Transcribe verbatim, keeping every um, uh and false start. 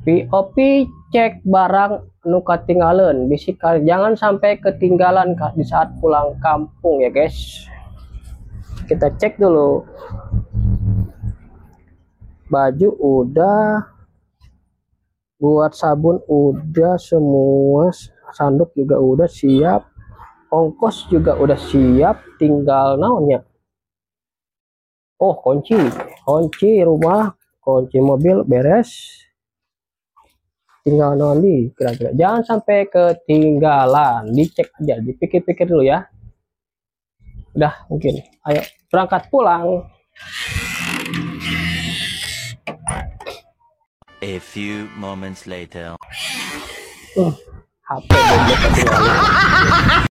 Opi Opi cek barang nu ketinggalan, bisi jangan sampai ketinggalan di saat pulang kampung ya guys. Kita cek dulu. Baju udah, buat sabun udah semua, sanduk juga udah siap, ongkos juga udah siap, tinggal naonnya. Oh, kunci, kunci rumah, kunci mobil beres. Tinggal naon di kira-kira. Jangan sampai ketinggalan, dicek aja, dipikir-pikir dulu ya. Udah mungkin. Ayo berangkat pulang. A few moments later. Uh, H P ketinggalan.